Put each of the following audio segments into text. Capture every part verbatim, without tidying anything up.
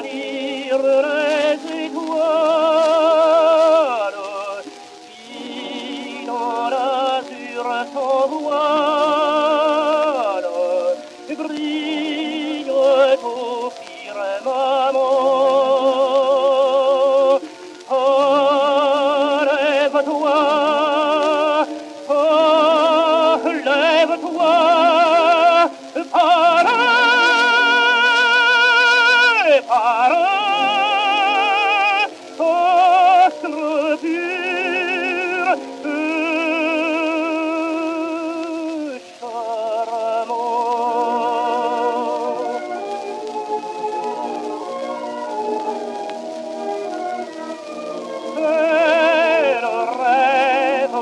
pâlir les étoiles, qui dans l'azur sans voile brillent au firmament. Oh, lève-toi, oh, lève-toi, parle, parle, astre pur, charmant. C'est le rêve,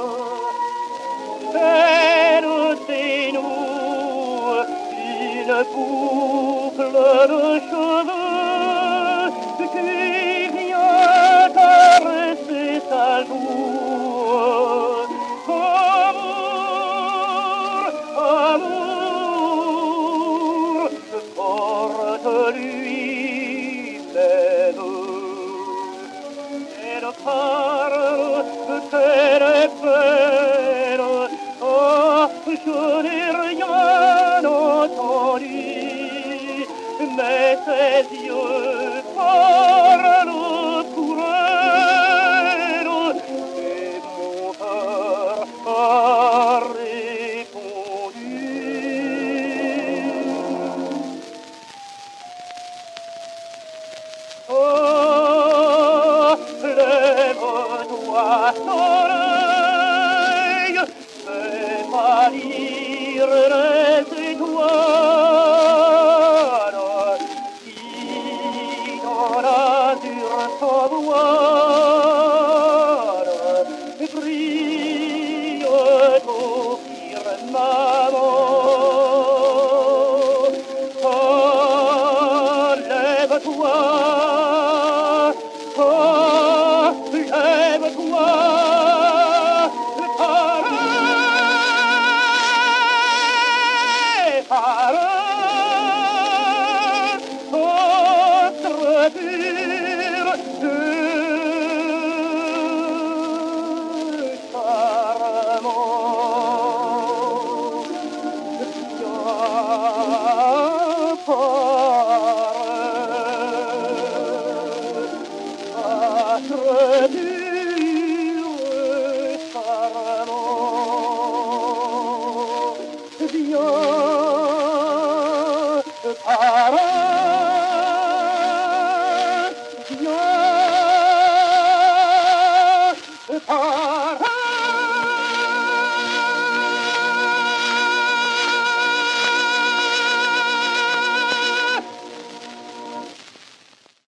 c'est le dénou, une boucle de cheveux qui vient caresser sa joue. Amour, amour, porte-lui même. Elle parle, qu'elle est belle, oh, je n'ai rien entendu, mais ses yeux parlent pour elle, et mon cœur a répondu. Oh, lève-toi, soleil, fais pâlir les étoiles, qui dans l'azur sans voile brillent au firmament. Oh, lève-toi, oh, lève-toi, parle, parle, autre pur.